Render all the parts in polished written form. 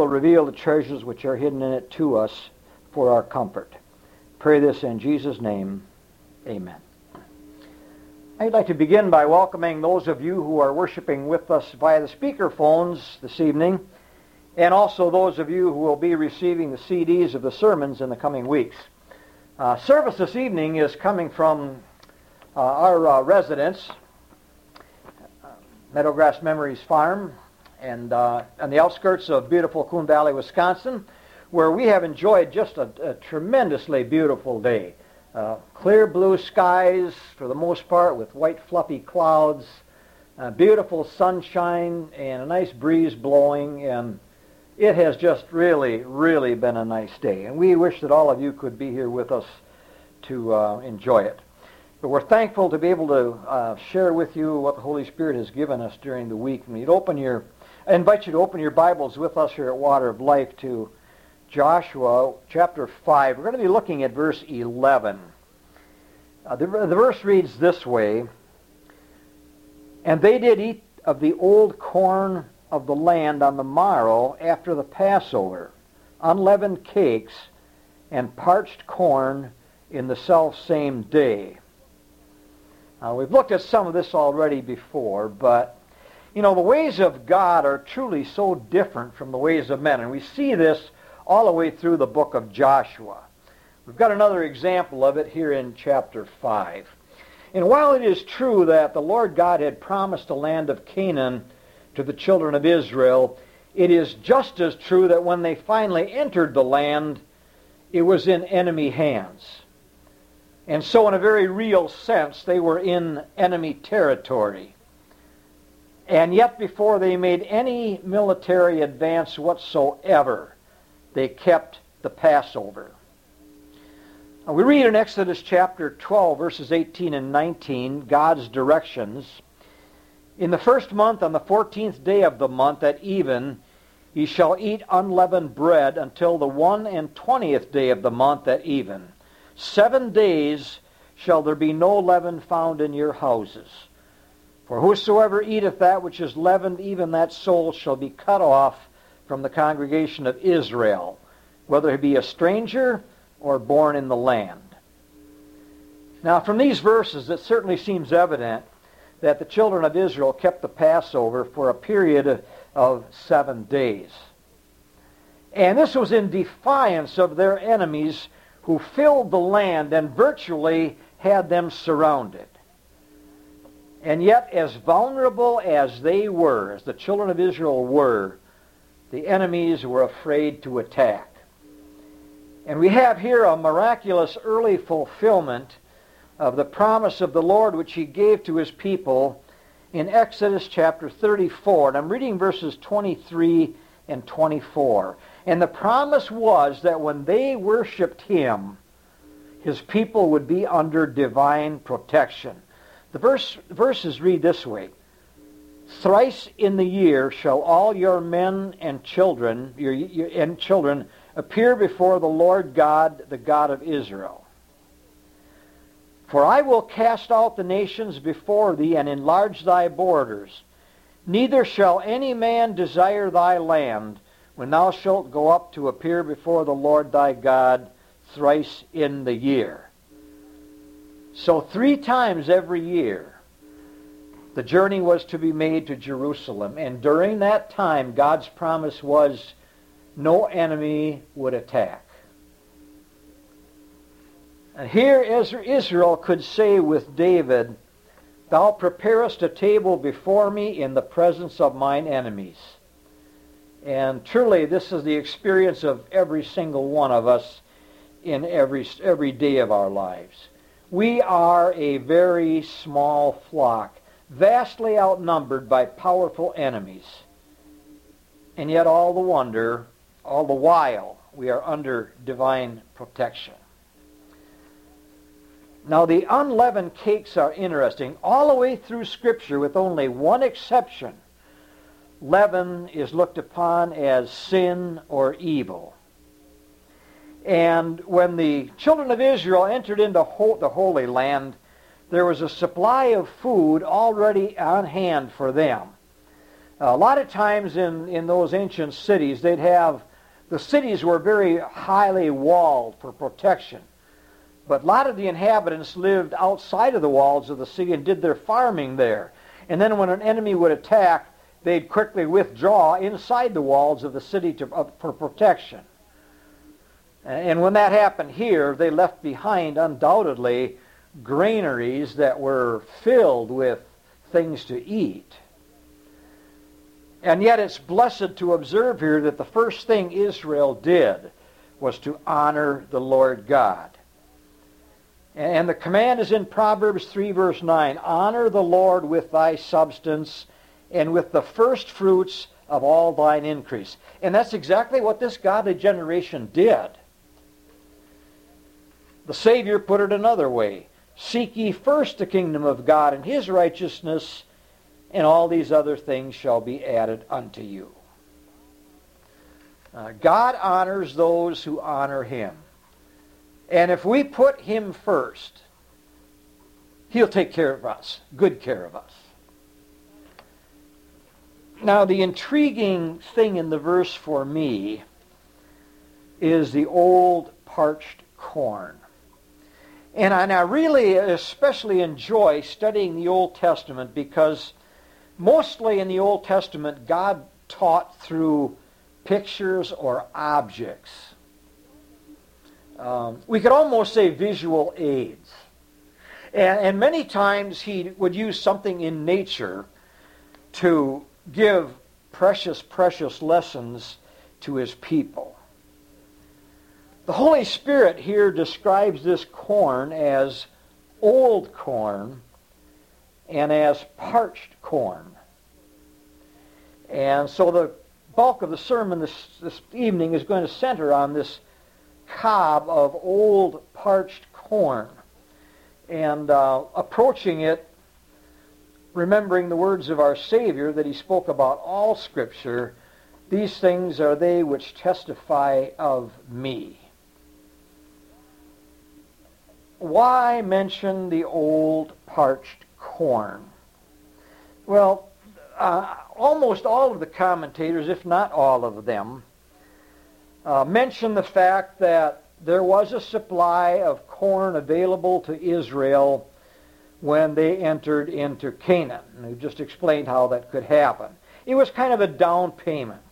will reveal the treasures which are hidden in it to us for our comfort. Pray this in Jesus' name. Amen. I'd like to begin by welcoming those of you who are worshiping with us via the speakerphones this evening, and also those of you who will be receiving the CDs of the sermons in the coming weeks. Service this evening is coming from our residence, Meadowgrass Memories Farm, and on the outskirts of beautiful Coon Valley, Wisconsin, where we have enjoyed just a tremendously beautiful day. Clear blue skies for the most part with white fluffy clouds, beautiful sunshine and a nice breeze blowing, and it has just really, really been a nice day. And we wish that all of you could be here with us to enjoy it. But we're thankful to be able to share with you what the Holy Spirit has given us during the week. I invite you to open your Bibles with us here at Water of Life to Joshua chapter 5. We're going to be looking at verse 11. The verse reads this way, "And they did eat of the old corn of the land on the morrow after the Passover, unleavened cakes and parched corn in the selfsame day." We've looked at some of this already before, but the ways of God are truly so different from the ways of men, and we see this all the way through the book of Joshua. We've got another example of it here in chapter 5. And while it is true that the Lord God had promised the land of Canaan to the children of Israel, it is just as true that when they finally entered the land, it was in enemy hands. And so in a very real sense, they were in enemy territory. And yet before they made any military advance whatsoever, they kept the Passover. We read in Exodus chapter 12, verses 18 and 19, God's directions. "In the first month, on the 14th day of the month at even, ye shall eat unleavened bread until the 21st day of the month at even. 7 days shall there be no leaven found in your houses. For whosoever eateth that which is leavened, even that soul shall be cut off from the congregation of Israel, whether he be a stranger or born in the land." Now, from these verses, it certainly seems evident that the children of Israel kept the Passover for a period of 7 days. And this was in defiance of their enemies who filled the land and virtually had them surrounded. And yet, as vulnerable as they were, as the children of Israel were, the enemies were afraid to attack. And we have here a miraculous early fulfillment of the promise of the Lord which He gave to His people in Exodus chapter 34. And I'm reading verses 23 and 24. "And the promise was that when they worshipped Him, His people would be under divine protection." The verses read this way, "Thrice in the year shall all your men and children, appear before the Lord God, the God of Israel. For I will cast out the nations before thee and enlarge thy borders. Neither shall any man desire thy land when thou shalt go up to appear before the Lord thy God thrice in the year." So 3 times every year, the journey was to be made to Jerusalem. And during that time, God's promise was no enemy would attack. And here Israel could say with David, "Thou preparest a table before me in the presence of mine enemies." And truly, this is the experience of every single one of us in every day of our lives. We are a very small flock, vastly outnumbered by powerful enemies. And yet all the while, we are under divine protection. Now, the unleavened cakes are interesting. All the way through Scripture, with only one exception, leaven is looked upon as sin or evil. And when the children of Israel entered into the Holy Land, there was a supply of food already on hand for them. A lot of times in those ancient cities, the cities were very highly walled for protection. But a lot of the inhabitants lived outside of the walls of the city and did their farming there. And then when an enemy would attack, they'd quickly withdraw inside the walls of the city for protection. And when that happened here, they left behind, undoubtedly, granaries that were filled with things to eat. And yet it's blessed to observe here that the first thing Israel did was to honor the Lord God. And the command is in Proverbs 3, verse 9, honor the Lord with thy substance and with the first fruits of all thine increase. And that's exactly what this godly generation did. The Savior put it another way. Seek ye first the kingdom of God and his righteousness, and all these other things shall be added unto you. God honors those who honor him. And if we put him first, he'll take care of us, good care of us. Now, the intriguing thing in the verse for me is the old parched corn. And I really especially enjoy studying the Old Testament because mostly in the Old Testament, God taught through pictures or objects. We could almost say visual aids. And many times he would use something in nature to give precious, precious lessons to his people. The Holy Spirit here describes this corn as old corn and as parched corn. And so the bulk of the sermon this evening is going to center on this cob of old parched corn and approaching it remembering the words of our Savior that he spoke about all Scripture. These things are they which testify of me. Why mention the old parched corn? Well, almost all of the commentators, if not all of them, mention the fact that there was a supply of corn available to Israel when they entered into Canaan. And we've just explained how that could happen. It was kind of a down payment.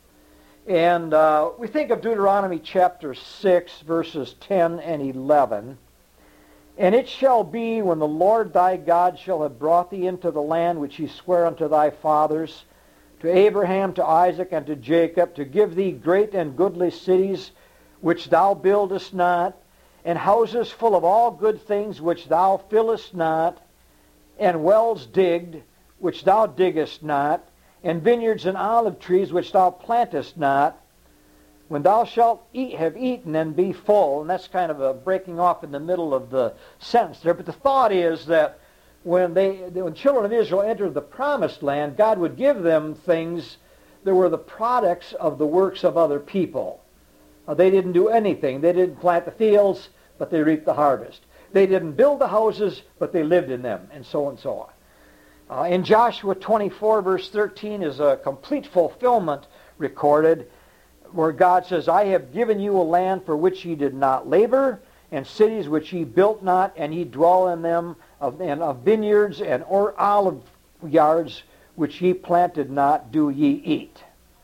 And we think of Deuteronomy chapter 6, verses 10 and 11. And it shall be when the Lord thy God shall have brought thee into the land which he sware unto thy fathers, to Abraham, to Isaac, and to Jacob, to give thee great and goodly cities, which thou buildest not, and houses full of all good things, which thou fillest not, and wells digged, which thou diggest not, and vineyards and olive trees, which thou plantest not, when thou shalt have eaten and be full. And that's kind of a breaking off in the middle of the sentence there. But the thought is that when children of Israel entered the promised land, God would give them things that were the products of the works of other people. They didn't do anything. They didn't plant the fields, but they reaped the harvest. They didn't build the houses, but they lived in them, and so on and so on. In Joshua 24, verse 13, is a complete fulfillment recorded, where God says, I have given you a land for which ye did not labor, and cities which ye built not, and ye dwell in them, and of vineyards and olive yards which ye planted not, do ye eat.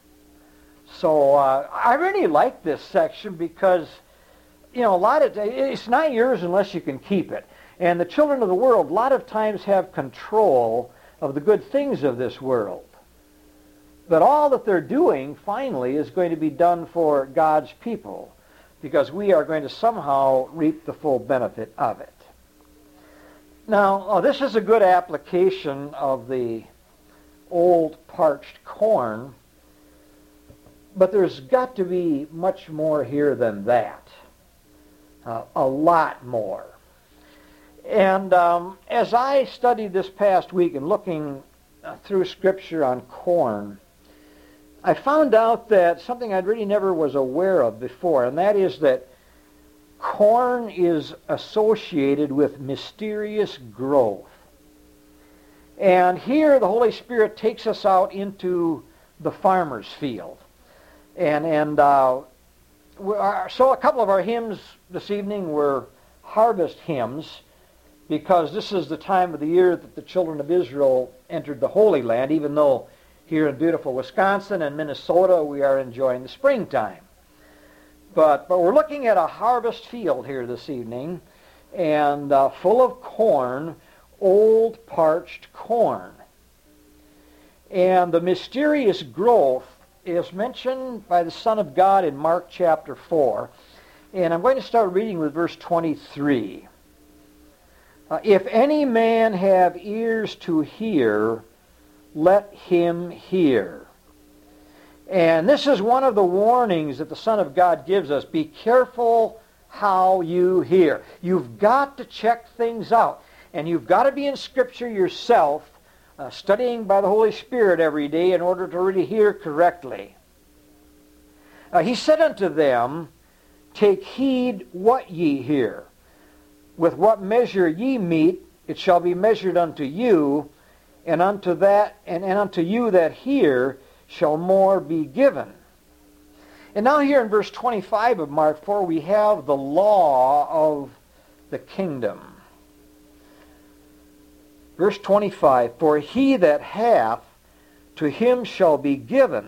So I really like this section because, a lot of it's not yours unless you can keep it. And the children of the world a lot of times have control of the good things of this world. But all that they're doing, finally, is going to be done for God's people, because we are going to somehow reap the full benefit of it. Now, this is a good application of the old parched corn, but there's got to be much more here than that. A lot more. And as I studied this past week and looking through Scripture on corn, I found out that something I really never was aware of before, and that is that corn is associated with mysterious growth. And here the Holy Spirit takes us out into the farmer's field. So a couple of our hymns this evening were harvest hymns, because this is the time of the year that the children of Israel entered the Holy Land, even though here in beautiful Wisconsin and Minnesota we are enjoying the springtime. But we're looking at a harvest field here this evening, and full of corn, old parched corn. And the mysterious growth is mentioned by the Son of God in Mark chapter 4. And I'm going to start reading with verse 23. If any man have ears to hear, let him hear. And this is one of the warnings that the Son of God gives us. Be careful how you hear. You've got to check things out. And you've got to be in Scripture yourself, studying by the Holy Spirit every day in order to really hear correctly. He said unto them, take heed what ye hear. With what measure ye mete, it shall be measured unto you, and unto you that hear shall more be given. And now here in verse 25 of Mark 4, we have the law of the kingdom. Verse 25, for he that hath, to him shall be given.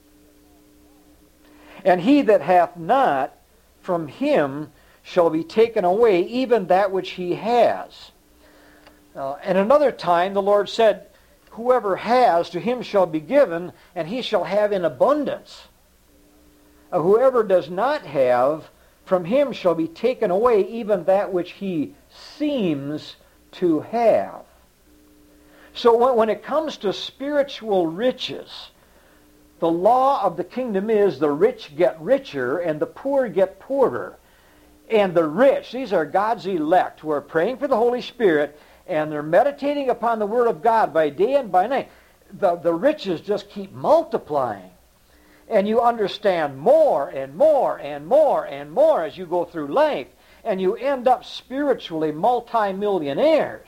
And he that hath not, from him shall be taken away, even that which he has. And another time the Lord said, whoever has, to him shall be given, and he shall have in abundance. Whoever does not have, from him shall be taken away, even that which he seems to have. So when it comes to spiritual riches, the law of the kingdom is the rich get richer and the poor get poorer. And the rich, these are God's elect, who are praying for the Holy Spirit, and they're meditating upon the Word of God by day and by night. The riches just keep multiplying. And you understand more and more and more and more as you go through life. And you end up spiritually multimillionaires.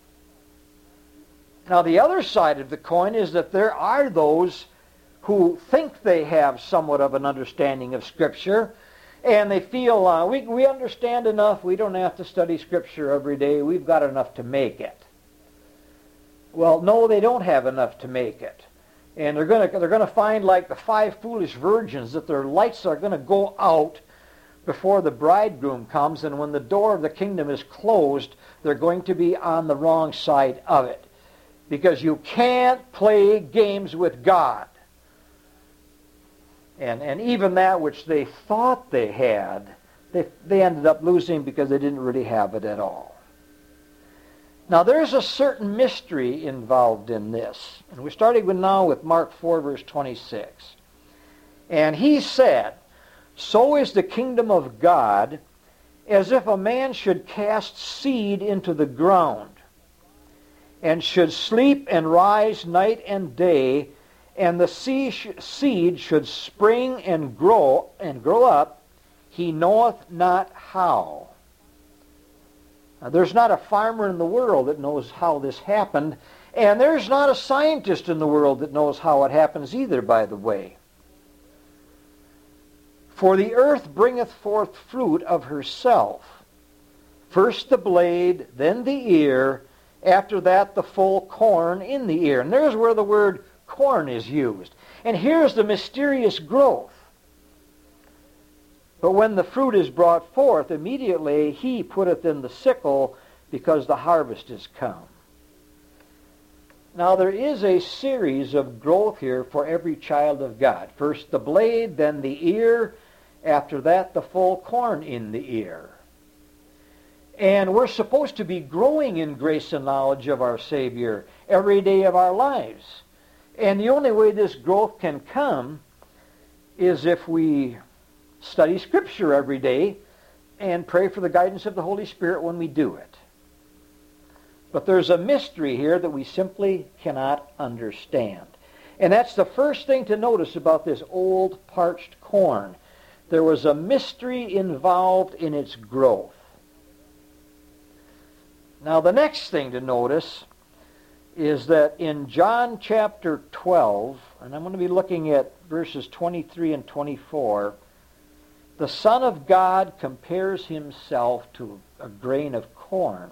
Now the other side of the coin is that there are those who think they have somewhat of an understanding of Scripture, and they feel, we understand enough, we don't have to study Scripture every day, we've got enough to make it. Well, no, they don't have enough to make it. And they're going to find, like the 5 foolish virgins, that their lights are going to go out before the bridegroom comes, and when the door of the kingdom is closed, they're going to be on the wrong side of it. Because you can't play games with God. And even that which they thought they had, they ended up losing because they didn't really have it at all. Now there's a certain mystery involved in this. And we're starting now with Mark 4, verse 26. And he said, so is the kingdom of God, as if a man should cast seed into the ground, and should sleep and rise night and day, and the seed should spring and grow up, he knoweth not how. Now, there's not a farmer in the world that knows how this happened, and there's not a scientist in the world that knows how it happens either, by the way. For the earth bringeth forth fruit of herself, first the blade, then the ear, after that the full corn in the ear. And there's where the word corn is used. And here's the mysterious growth. But when the fruit is brought forth, immediately he putteth in the sickle, because the harvest is come. Now there is a series of growth here for every child of God. First the blade, then the ear, after that the full corn in the ear. And we're supposed to be growing in grace and knowledge of our Savior every day of our lives. And the only way this growth can come is if we study Scripture every day and pray for the guidance of the Holy Spirit when we do it. But there's a mystery here that we simply cannot understand. And that's the first thing to notice about this old parched corn. There was a mystery involved in its growth. Now the next thing to notice is that in John chapter 12, and I'm going to be looking at verses 23 and 24, the Son of God compares himself to a grain of corn.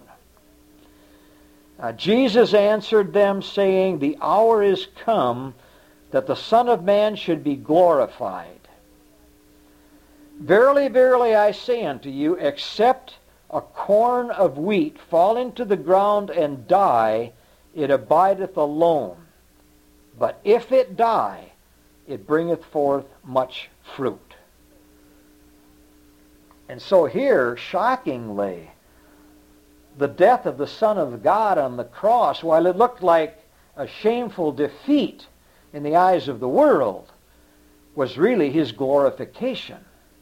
Jesus answered them, saying, "The hour is come that the Son of Man should be glorified. Verily, verily, I say unto you, except a corn of wheat fall into the ground and die, it abideth alone. But if it die, it bringeth forth much fruit." And so here, shockingly, the death of the Son of God on the cross, while it looked like a shameful defeat in the eyes of the world, was really his glorification.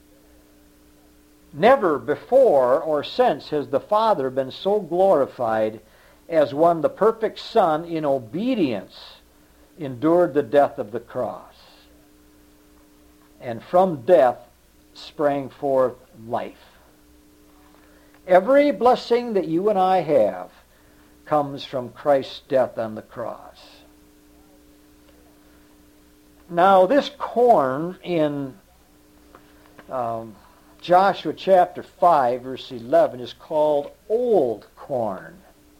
Never before or since has the Father been so glorified as when the perfect Son, in obedience, endured the death of the cross. And from death sprang forth life. Every blessing that you and I have comes from Christ's death on the cross. Now, this corn in Joshua chapter 5, verse 11, is called old corn.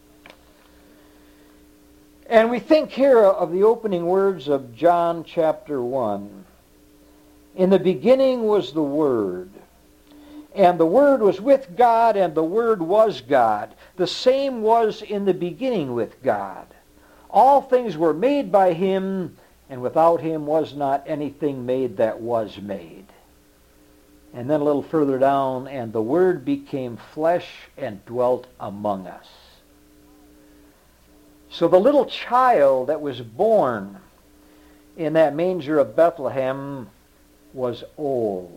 And we think here of the opening words of John chapter 1. In the beginning was the Word, and the Word was with God, and the Word was God. The same was in the beginning with God. All things were made by him, and without him was not anything made that was made. And then a little further down, and the Word became flesh and dwelt among us. So the little child that was born in that manger of Bethlehem was old.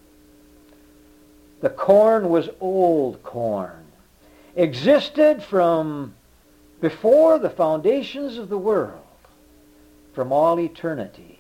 The corn was old corn. Existed from before the foundations of the world, from all eternity.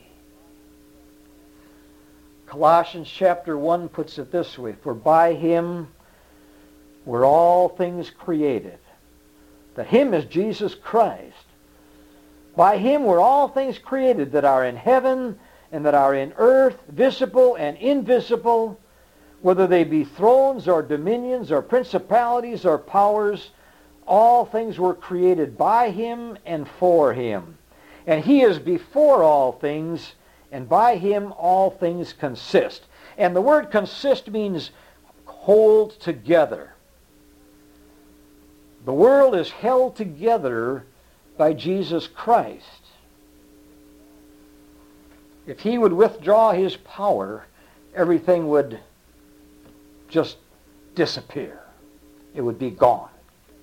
Colossians chapter 1 puts it this way, "For by him were all things created." The him is Jesus Christ. By him were all things created that are in heaven and that are in earth, visible and invisible, whether they be thrones or dominions or principalities or powers. All things were created by him and for him. And he is before all things, and by him all things consist. And the word consist means hold together. The world is held together by Jesus Christ. If he would withdraw his power, everything would just disappear. It would be gone.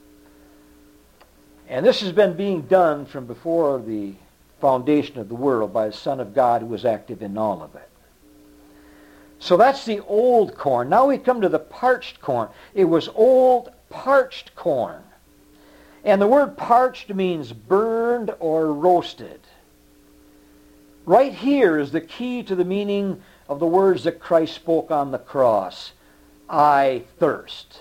And this has been being done from before the foundation of the world by the Son of God who was active in all of it. So that's the old corn. Now we come to the parched corn. It was old parched corn. And the word parched means burned or roasted. Right here is the key to the meaning of the words that Christ spoke on the cross. I thirst.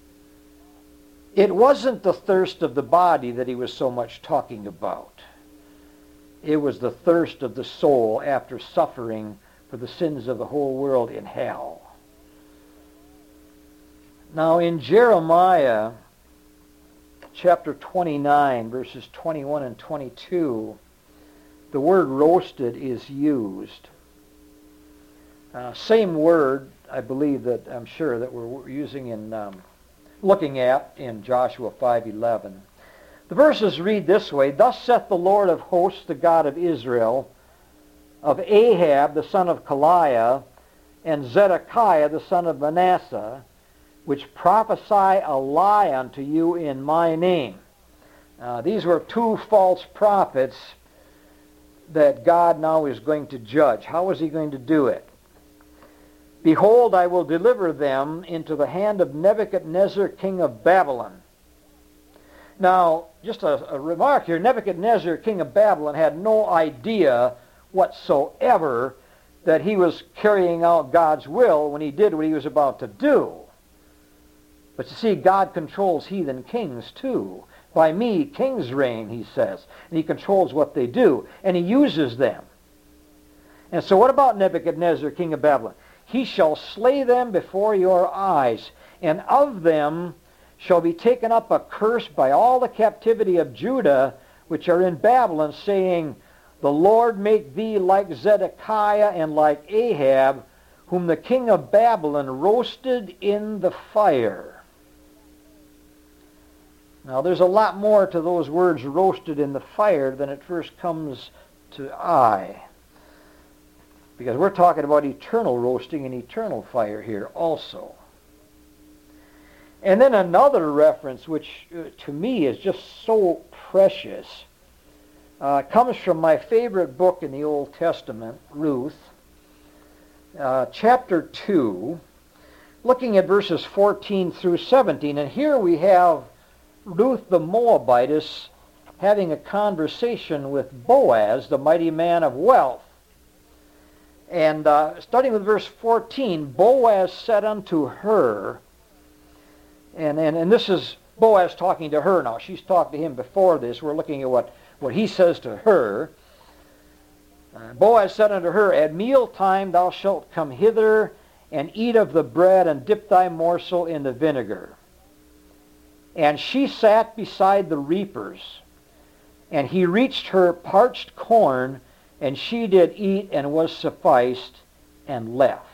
It wasn't the thirst of the body that he was so much talking about. It was the thirst of the soul after suffering for the sins of the whole world in hell. Now in Jeremiah chapter 29, verses 21 and 22, the word roasted is used. Same word, I believe that, I'm sure, that we're using in, looking at in Joshua 5:11. The verses read this way, "Thus saith the Lord of hosts, the God of Israel, of Ahab the son of Kaliah, and Zedekiah the son of Manasseh, which prophesy a lie unto you in my name." These were two false prophets that God now is going to judge. How is he going to do it? "Behold, I will deliver them into the hand of Nebuchadnezzar, king of Babylon." Now, just a remark here, Nebuchadnezzar, king of Babylon, had no idea whatsoever that he was carrying out God's will when he did what he was about to do. But you see, God controls heathen kings too. By me, kings reign, he says. And he controls what they do. And he uses them. And so what about Nebuchadnezzar, king of Babylon? He shall slay them before your eyes, and of them shall be taken up a curse by all the captivity of Judah, which are in Babylon, saying, the Lord make thee like Zedekiah and like Ahab, whom the king of Babylon roasted in the fire. Now there's a lot more to those words, roasted in the fire, than at first comes to eye. Because we're talking about eternal roasting and eternal fire here also. And then another reference, which to me is just so precious, comes from my favorite book in the Old Testament, Ruth, chapter 2, looking at verses 14 through 17. And here we have Ruth the Moabitess having a conversation with Boaz, the mighty man of wealth. And starting with verse 14, Boaz said unto her, and this is Boaz talking to her now. She's talked to him before this. We're looking at what he says to her. Boaz said unto her, at mealtime thou shalt come hither, and eat of the bread, and dip thy morsel in the vinegar. And she sat beside the reapers, and he reached her parched corn, and she did eat, and was sufficed, and left.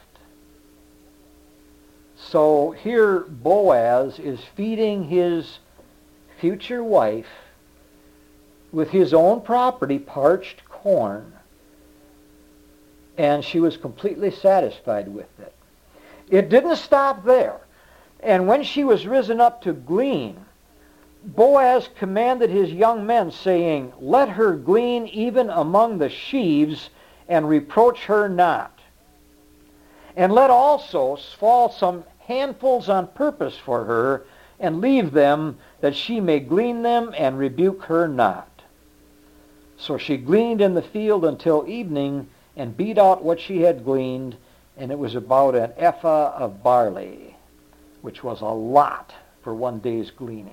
So here Boaz is feeding his future wife with his own property, parched corn, and she was completely satisfied with it. It didn't stop there. And when she was risen up to glean, Boaz commanded his young men, saying, let her glean even among the sheaves, and reproach her not. And let also fall some handfuls on purpose for her, and leave them, that she may glean them, and rebuke her not. So she gleaned in the field until evening, and beat out what she had gleaned, and it was about an ephah of barley, which was a lot for one day's gleaning.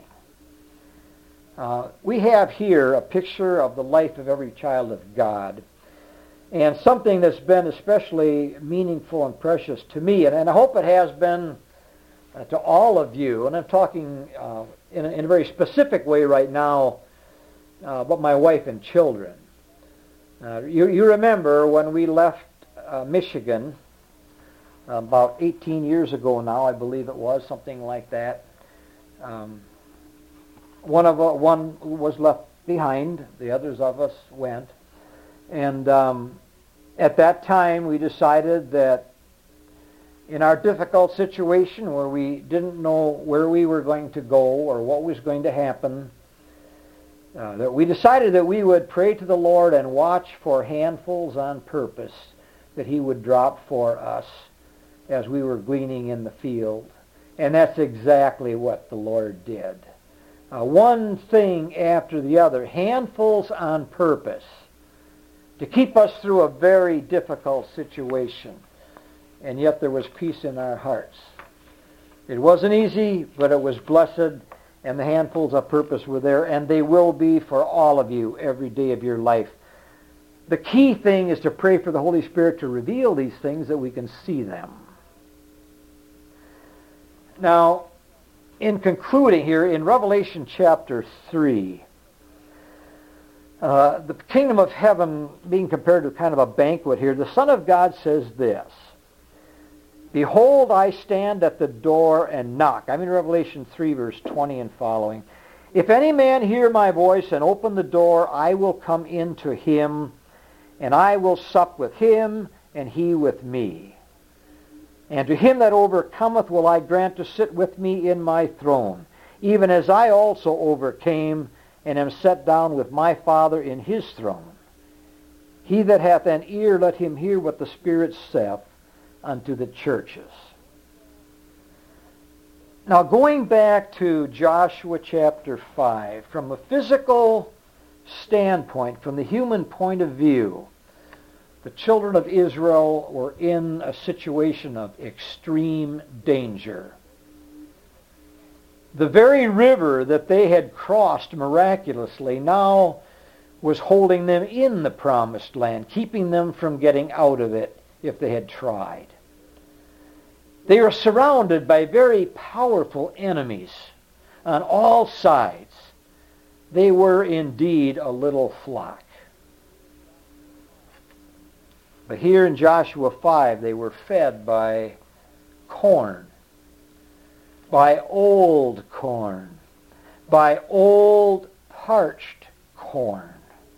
We have here a picture of the life of every child of God, and something that's been especially meaningful and precious to me, and I hope it has been to all of you. And I'm talking in a very specific way right now about my wife and children. You remember when we left Michigan about 18 years ago now, I believe it was, something like that. One was left behind, the others of us went. And at that time we decided that in our difficult situation where we didn't know where we were going to go or what was going to happen, that we decided that we would pray to the Lord and watch for handfuls on purpose that he would drop for us as we were gleaning in the field. And that's exactly what the Lord did. One thing after the other, handfuls on purpose, to keep us through a very difficult situation. And yet there was peace in our hearts. It wasn't easy, but it was blessed, and the handfuls of purpose were there, and they will be for all of you every day of your life. The key thing is to pray for the Holy Spirit to reveal these things that we can see them. Now, in concluding here, in Revelation chapter 3, the kingdom of heaven being compared to kind of a banquet here, the Son of God says this, behold, I stand at the door and knock. I'm in Revelation 3, verse 20 and following. If any man hear my voice and open the door, I will come in to him, and I will sup with him, and he with me. And to him that overcometh will I grant to sit with me in my throne, even as I also overcame, and am set down with my Father in his throne. He that hath an ear, let him hear what the Spirit saith unto the churches. Now, going back to Joshua chapter 5, from a physical standpoint, from the human point of view, the children of Israel were in a situation of extreme danger. The very river that they had crossed miraculously now was holding them in the promised land, keeping them from getting out of it if they had tried. They were surrounded by very powerful enemies on all sides. They were indeed a little flock. But here in Joshua 5, they were fed by corn, by old corn, by old parched corn.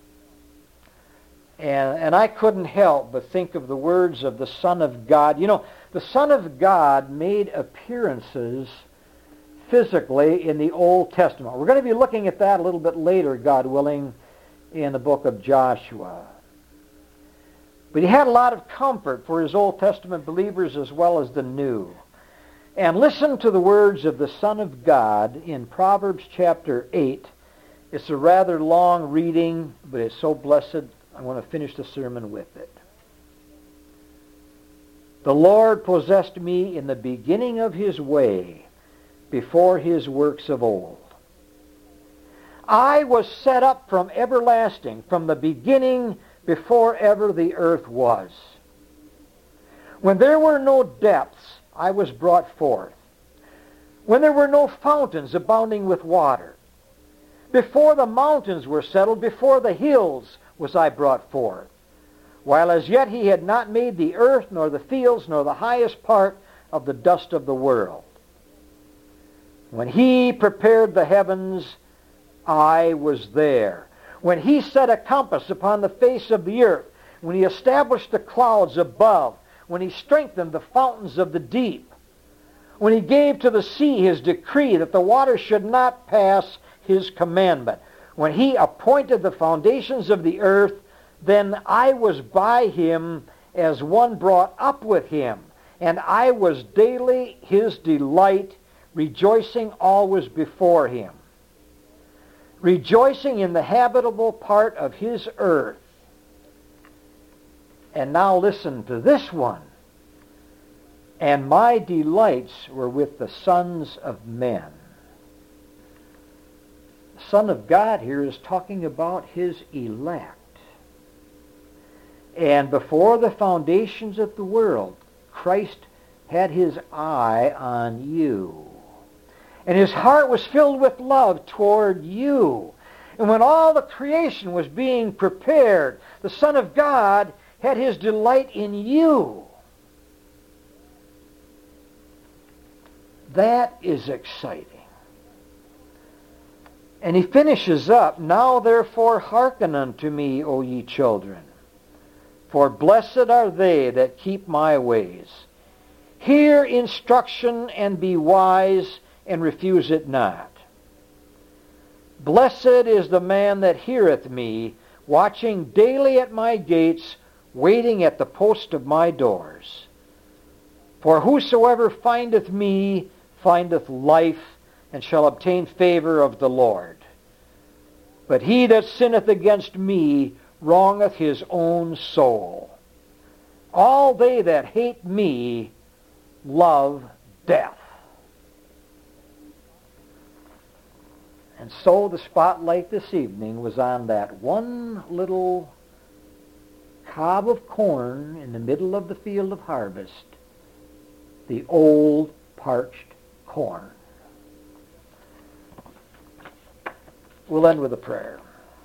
And I couldn't help but think of the words of the Son of God. You know, the Son of God made appearances physically in the Old Testament. We're going to be looking at that a little bit later, God willing, in the book of Joshua. But he had a lot of comfort for his Old Testament believers as well as the New. And listen to the words of the Son of God in Proverbs chapter 8. It's a rather long reading, but it's so blessed, I want to finish the sermon with it. The Lord possessed me in the beginning of his way, before his works of old. I was set up from everlasting, from the beginning, before ever the earth was. When there were no depths, I was brought forth. When there were no fountains abounding with water, before the mountains were settled, before the hills was I brought forth. While as yet he had not made the earth, nor the fields, nor the highest part of the dust of the world. When he prepared the heavens, I was there. When he set a compass upon the face of the earth, when he established the clouds above, when he strengthened the fountains of the deep, when he gave to the sea his decree that the water should not pass his commandment, when he appointed the foundations of the earth, then I was by him as one brought up with him, and I was daily his delight, rejoicing always before him, rejoicing in the habitable part of his earth. And now listen to this one. And my delights were with the sons of men. The Son of God here is talking about his elect. And before the foundations of the world, Christ had his eye on you. And his heart was filled with love toward you. And when all the creation was being prepared, the Son of God had his delight in you. That is exciting. And he finishes up, now therefore hearken unto me, O ye children, for blessed are they that keep my ways. Hear instruction and be wise, and refuse it not. Blessed is the man that heareth me, watching daily at my gates, waiting at the post of my doors. For whosoever findeth me findeth life, and shall obtain favor of the Lord. But he that sinneth against me wrongeth his own soul. All they that hate me love death. And so the spotlight this evening was on that one little cob of corn in the middle of the field of harvest, the old parched corn. We'll end with a prayer.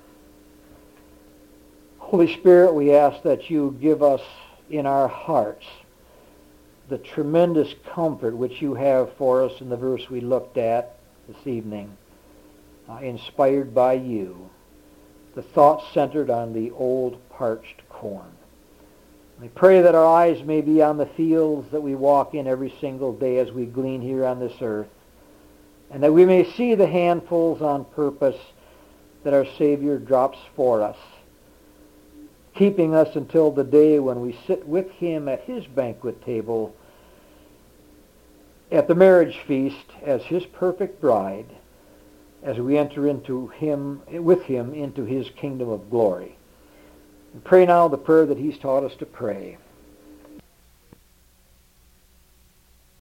Holy Spirit, we ask that you give us in our hearts the tremendous comfort which you have for us in the verse we looked at this evening, inspired by you, the thoughts centered on the old parched corn. We pray that our eyes may be on the fields that we walk in every single day as we glean here on this earth, and that we may see the handfuls on purpose that our Savior drops for us, keeping us until the day when we sit with him at his banquet table at the marriage feast as his perfect bride, as we enter into him, with him into his kingdom of glory. And pray now the prayer that he's taught us to pray.